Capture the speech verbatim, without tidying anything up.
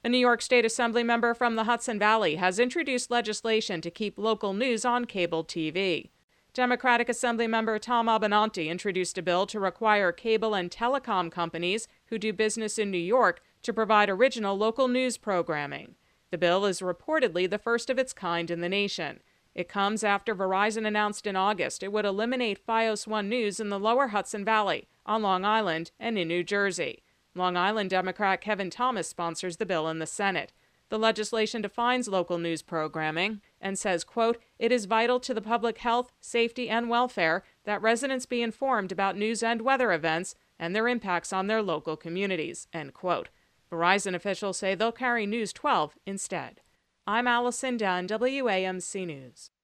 A New York State Assembly member from the Hudson Valley has introduced legislation to keep local news on cable T V. Democratic Assemblymember Tom Abenanti introduced a bill to require cable and telecom companies who do business in New York to provide original local news programming. The bill is reportedly the first of its kind in the nation. It comes after Verizon announced in August it would eliminate FiOS one News in the lower Hudson Valley, on Long Island, and in New Jersey. Long Island Democrat Kevin Thomas sponsors the bill in the Senate. The legislation defines local news programming and says, quote, "It is vital to the public health, safety, and welfare that residents be informed about news and weather events and their impacts on their local communities," end quote. Verizon officials say they'll carry News twelve instead. I'm Allison Dunn, W A M C News.